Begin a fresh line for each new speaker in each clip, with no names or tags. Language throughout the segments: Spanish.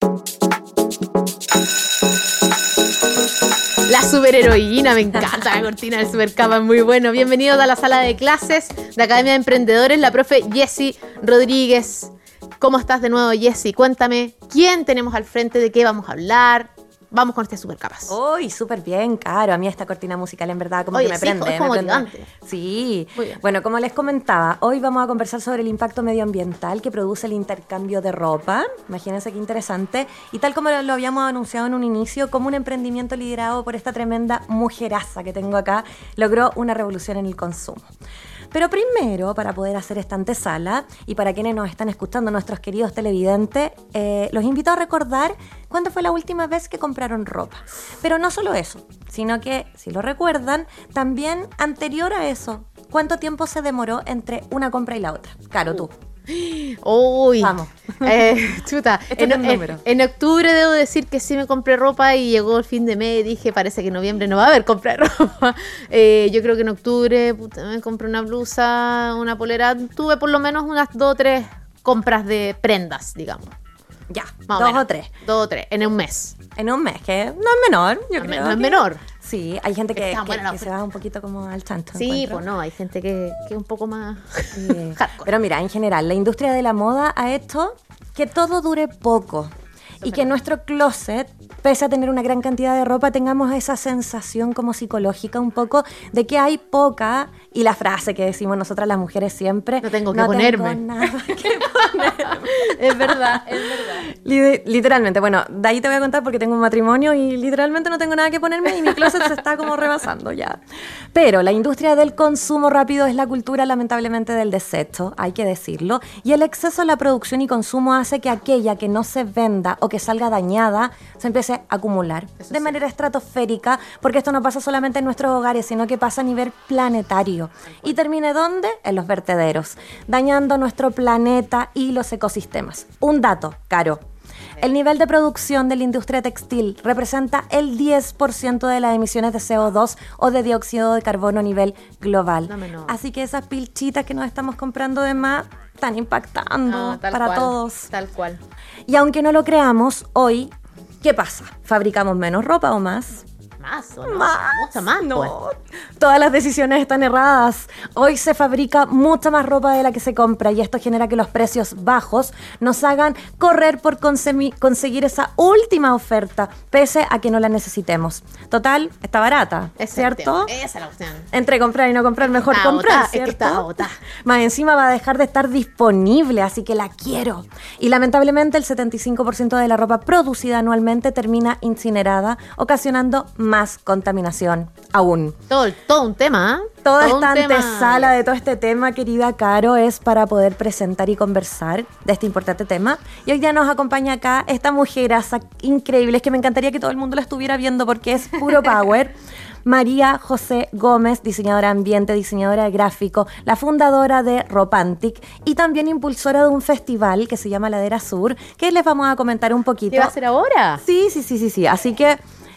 La superheroína, me encanta la cortina del Supercapa, es muy bueno. Bienvenidos a la sala de clases de Academia de Emprendedores, la profe Jessie Rodríguez. ¿Cómo estás de nuevo, Jessie? Cuéntame, ¿quién tenemos al frente? ¿De qué vamos a hablar? Vamos con este Supercapas.
Uy, súper bien, Caro. A mí esta cortina musical en verdad como que me prende.
Es como motivante.
Sí. Bueno, como les comentaba, hoy vamos a conversar sobre el impacto medioambiental que produce el intercambio de ropa. Imagínense qué interesante. Y tal como lo habíamos anunciado en un inicio, como un emprendimiento liderado por esta tremenda mujeraza que tengo acá, logró una revolución en el consumo. Pero primero, para poder hacer esta antesala, y para quienes nos están escuchando, nuestros queridos televidentes, los invito a recordar cuándo fue la última vez que compraron ropa. Pero no solo eso, sino que, si lo recuerdan, también anterior a eso, ¿cuánto tiempo se demoró entre una compra y la otra? Caro, tú.
Uy,
vamos.
Chuta, en octubre debo decir que sí me compré ropa y llegó el fin de mes y dije, parece que en noviembre no va a haber compra de ropa. Yo creo que en octubre me compré una blusa, una polera, tuve por lo menos unas 2 o 3 compras de prendas, digamos.
Ya,
más
2 o 3.
2 o 3, en un mes.
En un mes, que no es menor, yo creo.
No es menor.
Sí, hay gente que
se
va un poquito como al chancho.
Sí, pues no, hay gente que es un poco más hardcore.
Pero mira, en general, la industria de la moda ha hecho que todo dure poco. Y que en nuestro closet, pese a tener una gran cantidad de ropa, tengamos esa sensación como psicológica un poco de que hay poca, y la frase que decimos nosotras las mujeres siempre,
no tengo que ponerme.
Tengo nada que ponerme.
Es verdad.
Literalmente, bueno, de ahí te voy a contar porque tengo un matrimonio y literalmente no tengo nada que ponerme y mi closet se está como rebasando ya. Pero la industria del consumo rápido es la cultura lamentablemente del desecho, hay que decirlo, y el exceso en la producción y consumo hace que aquella que no se venda o que salga dañada se empiece a acumular de manera estratosférica, porque esto no pasa solamente en nuestros hogares, sino que pasa a nivel planetario. ¿Y termine dónde? En los vertederos, dañando nuestro planeta y los ecosistemas. Un dato, Caro. El nivel de producción de la industria textil representa el 10% de las emisiones de CO2 o de dióxido de carbono a nivel global.
No.
Así que esas pilchitas que nos estamos comprando de más están impactando para todos.
Tal cual.
Y aunque no lo creamos, hoy, ¿qué pasa? ¿Fabricamos menos ropa o más?
¿Más o no?
Mucha más,
no.
Pues. Todas las decisiones están erradas. Hoy se fabrica mucha más ropa de la que se compra y esto genera que los precios bajos nos hagan correr por conseguir esa última oferta, pese a que no la necesitemos. Total, está barata, ¿es cierto?
Esa es la opción.
Entre comprar y no comprar, mejor comprar, ¿cierto?
Es que está agotada.
Más encima va a dejar de estar disponible, así que la quiero. Y lamentablemente el 75% de la ropa producida anualmente termina incinerada, ocasionando más contaminación aún.
Todo un tema, ¿eh?
Toda esta antesala de todo este tema, querida Caro, es para poder presentar y conversar de este importante tema. Y hoy día nos acompaña acá esta mujeraza increíble, es que me encantaría que todo el mundo la estuviera viendo porque es puro power. María José Gómez, diseñadora de ambiente, diseñadora de gráfico, la fundadora de Ropantic y también impulsora de un festival que se llama Ladera Sur, que les vamos a comentar un poquito.
¿Qué va a hacer ahora?
Sí. Así que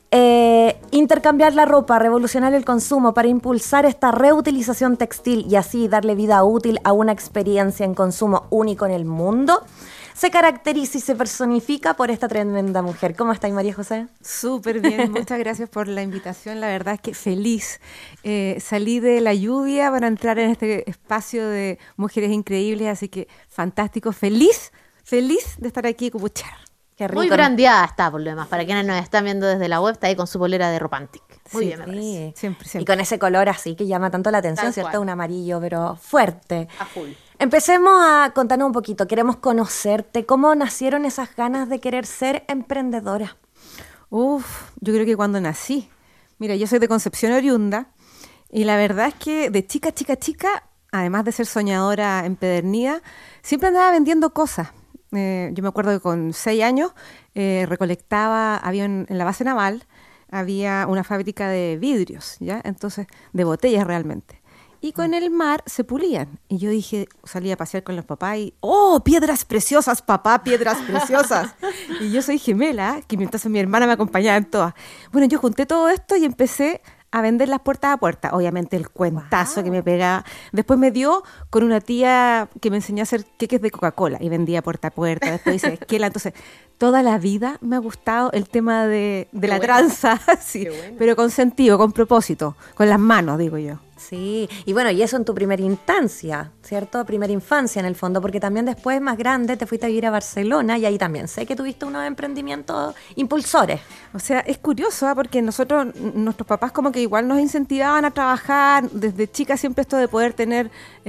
intercambiar la ropa, revolucionar el consumo para impulsar esta reutilización textil y así darle vida útil a una experiencia en consumo único en el mundo, se caracteriza y se personifica por esta tremenda mujer. ¿Cómo estáis, María José?
Súper bien, muchas gracias por la invitación. La verdad es que feliz. Salí de la lluvia para entrar en este espacio de mujeres increíbles, así que fantástico, feliz de estar aquí y cupuchar.
Qué rico.
Muy brandeada está, por lo demás. Para quienes nos están viendo desde la web, está ahí con su polera de Ropantic. Muy bien, me parece.
Siempre.
Y con ese color así que llama tanto la atención,
Tal
¿cierto?
cual.
Un amarillo, pero fuerte.
A full.
Empecemos a contarnos un poquito. Queremos conocerte. ¿Cómo nacieron esas ganas de querer ser emprendedora?
Yo creo que cuando nací. Mira, yo soy de Concepción oriunda y la verdad es que de chica, además de ser soñadora empedernida, siempre andaba vendiendo cosas. Yo me acuerdo que con 6 años había en la base naval, había una fábrica de vidrios, ¿ya? Entonces, de botellas realmente. Y con el mar se pulían. Y yo dije, salía a pasear con los papás y, ¡oh, piedras preciosas, papá, piedras preciosas! Y yo soy gemela, que entonces mi hermana me acompañaba en todas. Bueno, yo junté todo esto y empecé a vender las puertas a puerta. Obviamente el cuentazo que me pegaba. Después me dio con una tía que me enseñó a hacer queques de Coca-Cola y vendía puerta a puerta. Después dice esquela. Entonces, toda la vida me ha gustado el tema de la tranza, sí, pero con sentido, con propósito, con las manos, digo yo.
Sí, y bueno, y eso en tu primera instancia, ¿cierto? Primera infancia en el fondo, porque también después, más grande, te fuiste a vivir a Barcelona y ahí también sé que tuviste unos emprendimientos impulsores.
O sea, es curioso, porque nuestros papás como que igual nos incentivaban a trabajar, desde chica siempre esto de poder tener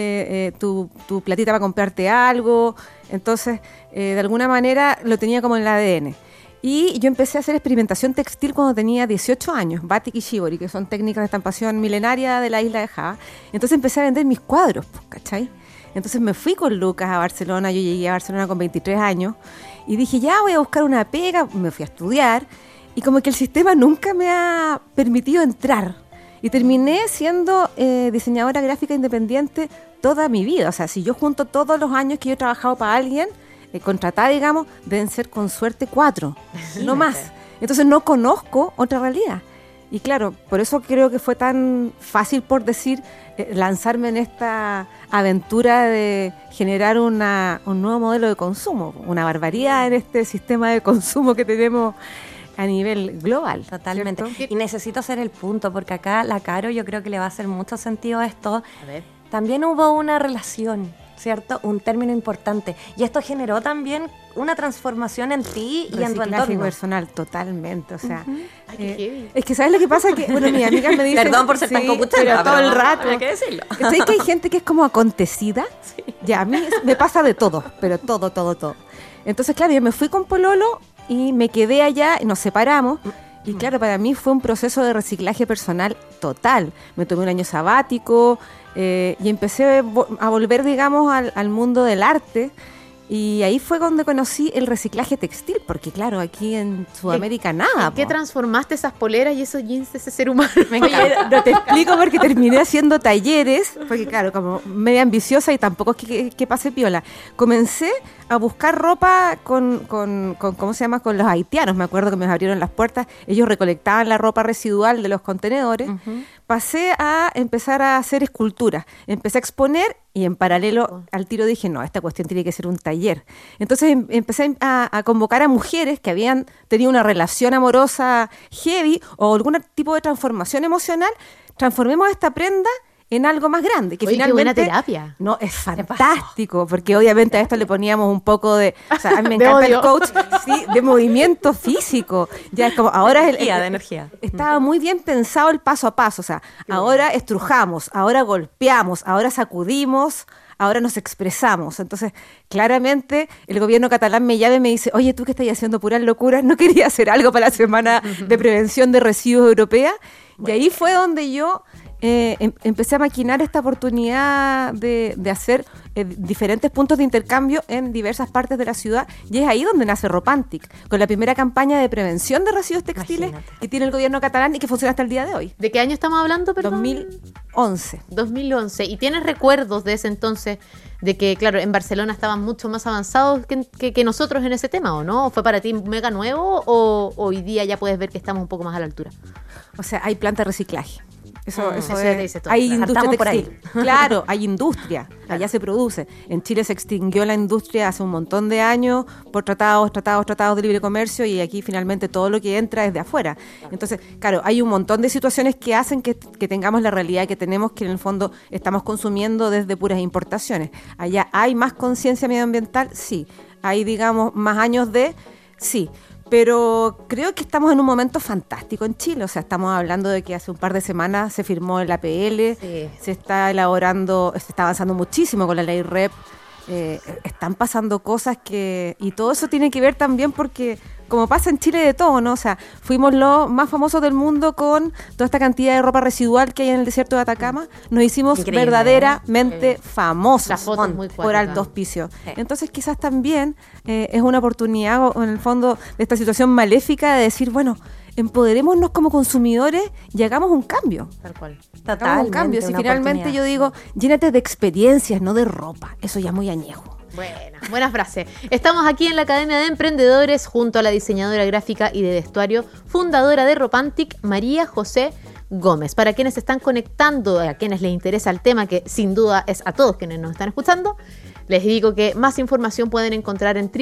tu platita para comprarte algo, entonces de alguna manera lo tenía como en el ADN. Y yo empecé a hacer experimentación textil cuando tenía 18 años, batik y shibori, que son técnicas de estampación milenaria de la isla de Java. Entonces empecé a vender mis cuadros, ¿cachai? Entonces me fui con Lucas a Barcelona, yo llegué a Barcelona con 23 años y dije, ya voy a buscar una pega, me fui a estudiar y como que el sistema nunca me ha permitido entrar. Y terminé siendo diseñadora gráfica independiente toda mi vida. O sea, si yo junto todos los años que yo he trabajado para alguien, contratada, digamos, deben ser con suerte 4, no más. Entonces no conozco otra realidad. Y claro, por eso creo que fue tan fácil, por decir, lanzarme en esta aventura de generar un nuevo modelo de consumo, una barbaridad en este sistema de consumo que tenemos a nivel global.
Totalmente.
¿Cierto?
Y necesito hacer el punto, porque acá la Caro yo creo que le va a hacer mucho sentido a esto.
A ver.
También hubo una relación, ¿cierto? Un término importante. Y esto generó también una transformación en ti y en tu
Reciclaje
entorno.
personal, totalmente. O sea,
Ay, qué heavy.
es que ¿sabes lo que pasa? Que, bueno, mis amigas me dicen...
Perdón por ser tan copuchera,
pero todo
pero
el rato.
había que decirlo.
¿Sabes que hay gente que es como acontecida? Sí. Ya, a mí me pasa de todo, pero todo. Entonces, claro, yo me fui con pololo y me quedé allá, nos separamos. Y claro, para mí fue un proceso de reciclaje personal total. Me tomé un año sabático y empecé a volver, digamos, al mundo del arte. Y ahí fue donde conocí el reciclaje textil, porque claro, aquí en Sudamérica nada.
¿En qué transformaste esas poleras y esos jeans de ese ser humano?
Oye, no te explico porque terminé haciendo talleres, porque claro, como media ambiciosa y tampoco es que pase piola. Comencé a buscar ropa con ¿cómo se llama? Con los haitianos. Me acuerdo que me abrieron las puertas, ellos recolectaban la ropa residual de los contenedores. Pasé a empezar a hacer esculturas, empecé a exponer y en paralelo al tiro dije, no, esta cuestión tiene que ser un taller. Entonces empecé a convocar a mujeres que habían tenido una relación amorosa heavy o algún tipo de transformación emocional. Transformemos esta prenda en algo más grande. Que
oye,
finalmente,
qué buena terapia.
No, es fantástico, porque obviamente a esto le poníamos un poco de... O sea, a mí me encanta el coach, sí, de movimiento físico. Ya es como, ahora es
de energía.
Estaba muy bien pensado el paso a paso, o sea, ahora estrujamos, ahora golpeamos, ahora sacudimos, ahora nos expresamos. Entonces, claramente, el gobierno catalán me llama y me dice, oye, tú que estás haciendo puras locuras, ¿no querías hacer algo para la Semana de Prevención de Residuos Europea? Bueno. Y ahí fue donde yo empecé a maquinar esta oportunidad de hacer diferentes puntos de intercambio en diversas partes de la ciudad, y es ahí donde nace Ropantic, con la primera campaña de prevención de residuos textiles. Imagínate. Que tiene el gobierno catalán y que funciona hasta el día de hoy.
¿De qué año estamos hablando, perdón?
2011.
2011. ¿Y tienes recuerdos de ese entonces de que, claro, en Barcelona estaban mucho más avanzados que nosotros en ese tema, o no? ¿Fue para ti mega nuevo o hoy día ya puedes ver que estamos un poco más a la altura?
O sea, hay planta de reciclaje. Eso
ya te dice todo.
Hay
claro.
industria textil. Claro, hay industria. Claro. Allá se produce. En Chile se extinguió la industria hace un montón de años por tratados de libre comercio, y aquí finalmente todo lo que entra es de afuera. Entonces, claro, hay un montón de situaciones que hacen que tengamos la realidad que tenemos, que en el fondo estamos consumiendo desde puras importaciones. Allá hay más conciencia medioambiental, sí. Hay, digamos, más años de... Sí. Pero creo que estamos en un momento fantástico en Chile. O sea, estamos hablando de que hace un par de semanas se firmó el APL, sí. Se está avanzando muchísimo con la ley REP. Están pasando cosas y todo eso tiene que ver también porque, como pasa en Chile de todo, ¿no? O sea, fuimos los más famosos del mundo con toda esta cantidad de ropa residual que hay en el desierto de Atacama. Nos hicimos increíble, verdaderamente famosos por alto auspicio. Sí. Entonces, quizás también es una oportunidad, en el fondo, de esta situación maléfica de decir, bueno, empoderémonos como consumidores y hagamos un cambio.
Tal cual.
Hagamos un cambio. Si finalmente yo digo, llénate de experiencias, no de ropa. Eso ya es muy añejo.
Buena frase. Estamos aquí en la Academia de Emprendedores junto a la diseñadora gráfica y de vestuario, fundadora de Ropantic, María José Gómez. Para quienes se están conectando, a quienes les interesa el tema, que sin duda es a todos quienes nos están escuchando, les digo que más información pueden encontrar en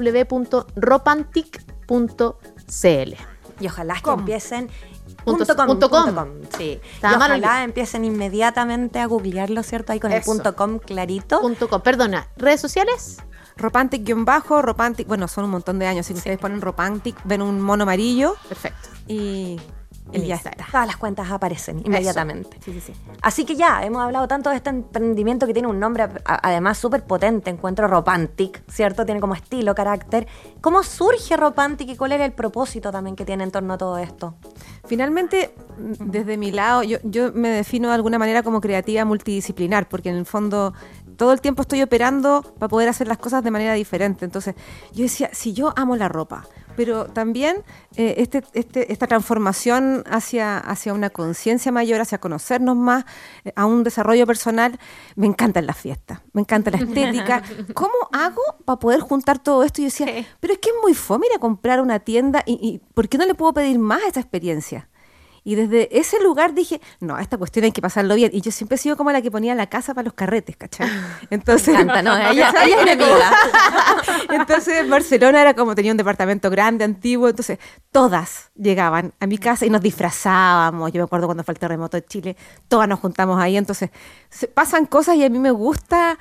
www.ropantic.cl.
Y ojalá que empiecen
.com.
Sí. Y
Estaba mal
ojalá empiecen inmediatamente a googlearlo, ¿cierto? Ahí con
Eso.
el .com clarito.
.com. Perdona, ¿redes sociales?
Ropantic-Ropantic, bueno, son un montón de años. Si ustedes ponen Ropantic, ven un mono amarillo
Perfecto.
y ya está.
Todas las cuentas aparecen inmediatamente.
Sí, sí, sí.
Así que ya, hemos hablado tanto de este emprendimiento que tiene un nombre además súper potente, encuentro Ropantic, ¿cierto? Tiene como estilo, carácter. ¿Cómo surge Ropantic y cuál era el propósito también que tiene en torno a todo esto?
Finalmente, desde mi lado, yo me defino de alguna manera como creativa multidisciplinar, porque en el fondo todo el tiempo estoy operando para poder hacer las cosas de manera diferente. Entonces, yo decía, si yo amo la ropa, pero también esta transformación hacia una conciencia mayor, hacia conocernos más, a un desarrollo personal, me encantan las fiestas, me encanta la estética. ¿Cómo hago para poder juntar todo esto? Y yo decía, pero es que es muy fome ir a comprar una tienda y ¿por qué no le puedo pedir más a esa experiencia? Y desde ese lugar dije, no, esta cuestión hay que pasarlo bien. Y yo siempre he sido como la que ponía la casa para los carretes, ¿cachai? Entonces,
Me encanta, ¿no? Ella es mi amiga.
Entonces, en Barcelona era como tenía un departamento grande, antiguo. Entonces, todas llegaban a mi casa y nos disfrazábamos. Yo me acuerdo cuando fue el terremoto de Chile, todas nos juntamos ahí. Entonces, pasan cosas y a mí me gusta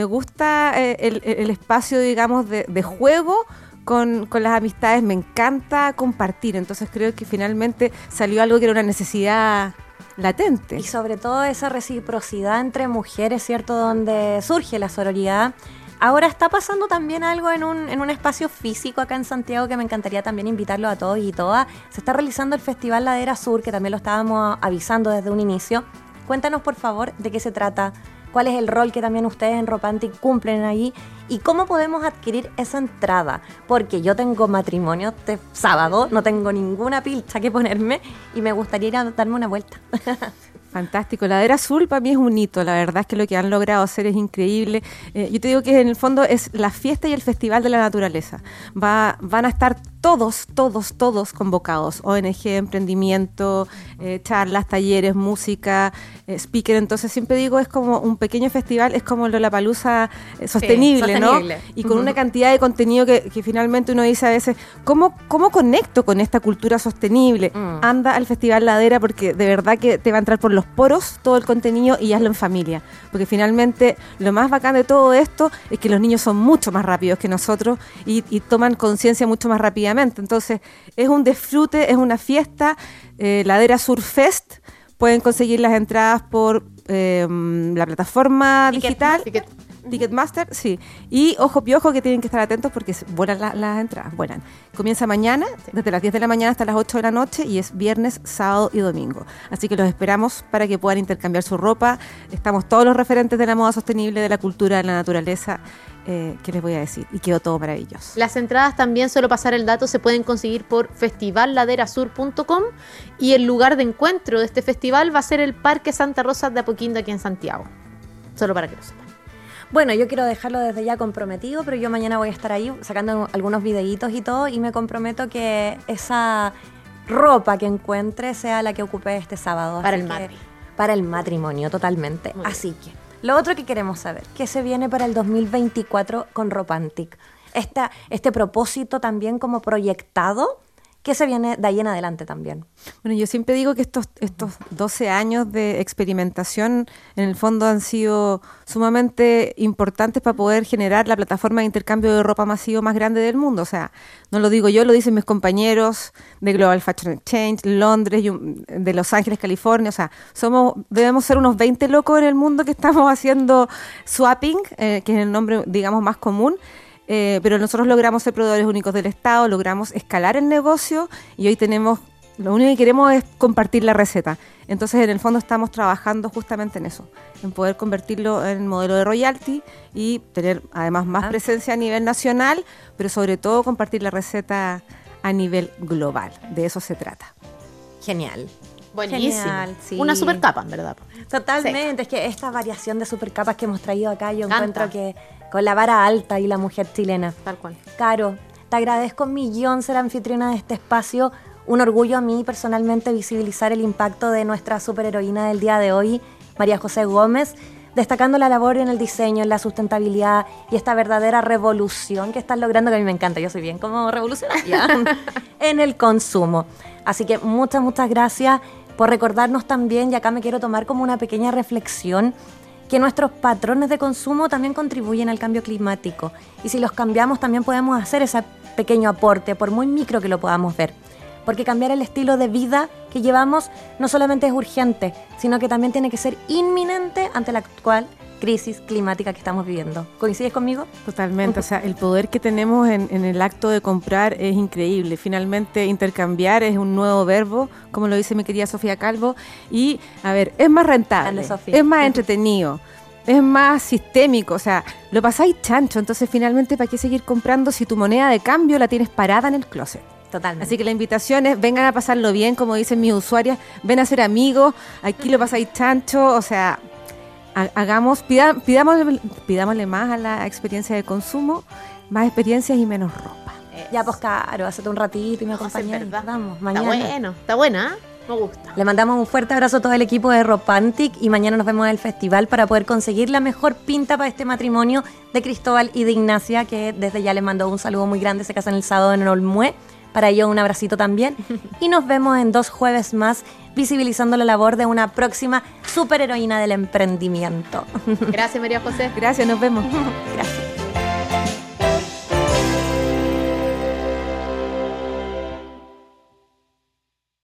el espacio, digamos, de juego con las amistades. Me encanta compartir, entonces creo que finalmente salió algo que era una necesidad latente.
Y sobre todo esa reciprocidad entre mujeres, ¿cierto? Donde surge la sororidad. Ahora está pasando también algo en un espacio físico acá en Santiago que me encantaría también invitarlo a todos y todas. Se está realizando el Festival Ladera Sur, que también lo estábamos avisando desde un inicio. Cuéntanos, por favor, de qué se trata, cuál es el rol que también ustedes en Ropantic cumplen ahí y cómo podemos adquirir esa entrada. Porque yo tengo matrimonio este sábado, no tengo ninguna pilcha que ponerme y me gustaría ir a darme una vuelta.
Fantástico. Ladera Azul para mí es un hito. La verdad es que lo que han logrado hacer es increíble. Yo te digo que en el fondo es la fiesta y el festival de la naturaleza. Van a estar todos convocados. ONG, emprendimiento, charlas, talleres, música, speaker. Entonces siempre digo, es como un pequeño festival, es como Lollapalooza sostenible, ¿no? Y con una cantidad de contenido que finalmente uno dice a veces, ¿cómo conecto con esta cultura sostenible? Anda al Festival Ladera porque de verdad que te va a entrar por los poros todo el contenido y hazlo en familia. Porque finalmente lo más bacán de todo esto es que los niños son mucho más rápidos que nosotros y toman conciencia mucho más rápidamente. Entonces es un disfrute, es una fiesta. Ladera Sur Fest, pueden conseguir las entradas por la plataforma digital. Ticketmaster, sí. Y ojo piojo que tienen que estar atentos porque vuelan las entradas, vuelan. Comienza mañana, desde las 10 de la mañana hasta las 8 de la noche y es viernes, sábado y domingo. Así que los esperamos para que puedan intercambiar su ropa. Estamos todos los referentes de la moda sostenible, de la cultura, de la naturaleza. ¿Qué les voy a decir? Y quedó todo maravilloso.
Las entradas también, solo pasar el dato, se pueden conseguir por festivalladerasur.com y el lugar de encuentro de este festival va a ser el Parque Santa Rosa de Apoquindo aquí en Santiago. Solo para que lo sepan.
Bueno, yo quiero dejarlo desde ya comprometido, pero yo mañana voy a estar ahí sacando algunos videitos y todo, y me comprometo que esa ropa que encuentre sea la que ocupe este sábado.
Para el matrimonio.
Para el matrimonio, totalmente.
Muy
Así que, lo otro que queremos saber, ¿qué se viene para el 2024 con Ropantic? Este propósito también como proyectado, ¿qué se viene de ahí en adelante también?
Bueno, yo siempre digo que estos 12 años de experimentación en el fondo han sido sumamente importantes para poder generar la plataforma de intercambio de ropa masivo más grande del mundo. O sea, no lo digo yo, lo dicen mis compañeros de Global Fashion Exchange, Londres, de Los Ángeles, California. O sea, debemos ser unos 20 locos en el mundo que estamos haciendo swapping, que es el nombre, digamos, más común. Pero nosotros logramos ser proveedores únicos del Estado, logramos escalar el negocio y hoy lo único que queremos es compartir la receta. Entonces, en el fondo estamos trabajando justamente en eso, en poder convertirlo en modelo de royalty y tener además más presencia a nivel nacional, pero sobre todo compartir la receta a nivel global. De eso se trata.
Genial.
Buenísimo.
Genial, sí.
Una super capa, en verdad.
Totalmente. Es que esta variación de supercapas que hemos traído acá, yo encuentro que con la vara alta y la mujer chilena.
Tal cual.
Caro, te agradezco un millón ser anfitriona de este espacio. un orgullo a mí personalmente visibilizar el impacto de nuestra superheroína del día de hoy, María José Gómez, destacando la labor en el diseño, en la sustentabilidad y esta verdadera revolución que están logrando, que a mí me encanta, yo soy bien como revolucionaria, en el consumo. Así que muchas gracias por recordarnos también, y acá me quiero tomar como una pequeña reflexión, que nuestros patrones de consumo también contribuyen al cambio climático. Y si los cambiamos, también podemos hacer ese pequeño aporte, por muy micro que lo podamos ver. Porque cambiar el estilo de vida que llevamos no solamente es urgente, sino que también tiene que ser inminente ante la actual crisis climática que estamos viviendo. ¿Coincides conmigo?
Totalmente, o sea, el poder que tenemos en el acto de comprar es increíble. Finalmente, intercambiar es un nuevo verbo, como lo dice mi querida Sofía Calvo, y, a ver, es más rentable, es más entretenido, es más sistémico, o sea, lo pasáis chancho, entonces finalmente, ¿para qué seguir comprando si tu moneda de cambio la tienes parada en el closet?
Totalmente.
Así que la invitación es, vengan a pasarlo bien, como dicen mis usuarias, ven a ser amigos, aquí lo pasáis chancho, o sea, pidámosle más a la experiencia de consumo, más experiencias y menos ropa.
Ya, pues caro, hacete un ratito y me acompañas. Vamos, mañana.
Está buena, ¿eh? Me gusta.
Le mandamos un fuerte abrazo a todo el equipo de Ropantic y mañana nos vemos en el festival para poder conseguir la mejor pinta para este matrimonio de Cristóbal y de Ignacia, que desde ya les mando un saludo muy grande, se casan el sábado en Olmué. Para ello un abracito también. Y nos vemos en 2 jueves más visibilizando la labor de una próxima superheroína del emprendimiento.
Gracias, María José.
Gracias, nos vemos.
Gracias.